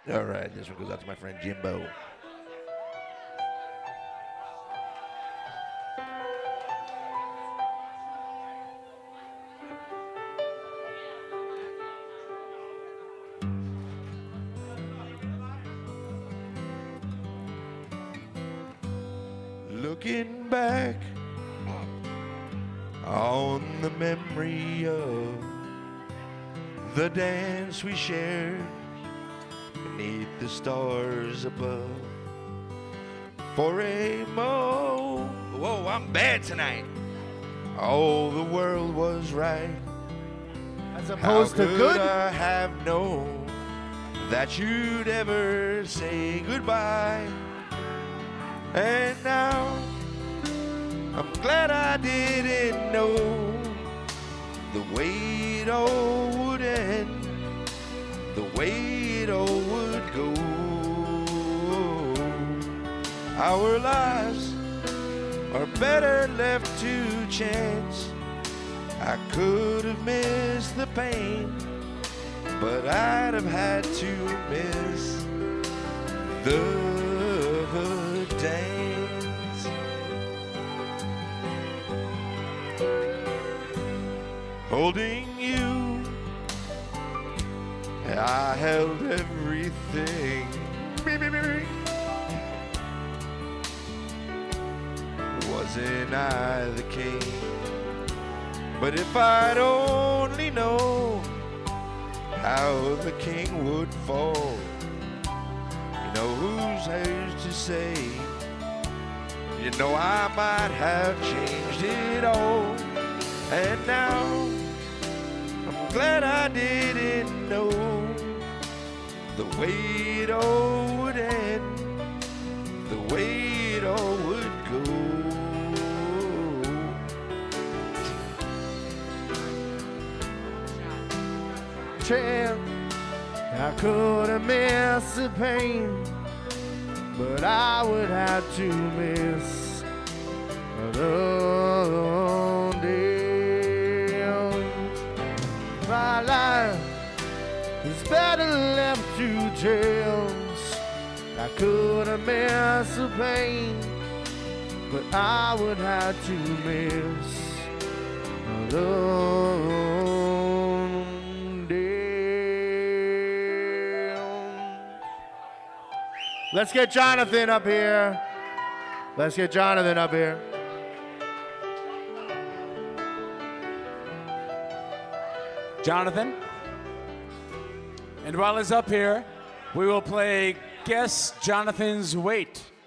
All right, this one goes out to my friend Jimbo. Looking back on the memory of the dance we shared beneath the stars above. For a whoa, I'm bad tonight. Oh, the world was right. As opposed to good? How could I have known that you'd ever say goodbye? And now I'm glad I didn't know the way it all would end, the way it all would go. Our lives are better left to chance. I could have missed the pain, but I'd have had to miss the dance. Holding you, I held everything. Wasn't I the king? But if I'd only known how the king would fall, you know who's to say? You know I might have changed it all. And now I'm glad I didn't know the way it all would end, the way it all would go. I could have missed the pain, but I would have to miss the day. My life is better left to chance. I could have missed the pain, but I would have to miss the Let's get Jonathan up here. Let's get Jonathan up here. Jonathan. And while he's up here, we will play Guess Jonathan's Weight.